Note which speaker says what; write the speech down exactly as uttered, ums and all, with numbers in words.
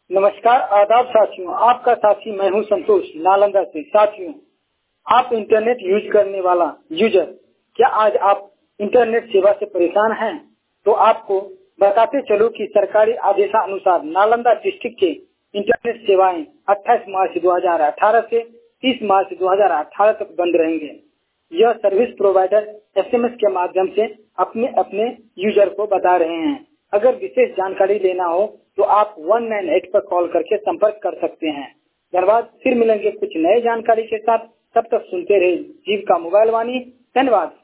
Speaker 1: नमस्कार, आदाब साथियों। आपका साथी मैं हूं संतोष, नालंदा से। साथियों, आप इंटरनेट यूज करने वाला यूजर, क्या आज आप इंटरनेट सेवा से परेशान हैं? तो आपको बताते चलो कि सरकारी आदेशानुसार नालंदा डिस्ट्रिक्ट के इंटरनेट सेवाएं अट्ठाईस मार्च दो हजार अठारह से तीस मार्च दो हजार अठारह तक बंद रहेंगे। यह सर्विस प्रोवाइडर एसएमएस के माध्यम से अपने अपने यूजर को बता रहे हैं। अगर विशेष जानकारी लेना हो तो आप एक सौ अट्ठानवे पर कॉल करके संपर्क कर सकते हैं। धन्यवाद। फिर मिलेंगे कुछ नए जानकारी के साथ। तब तक सुनते रहे जीविका मोबाइल वाणी। धन्यवाद।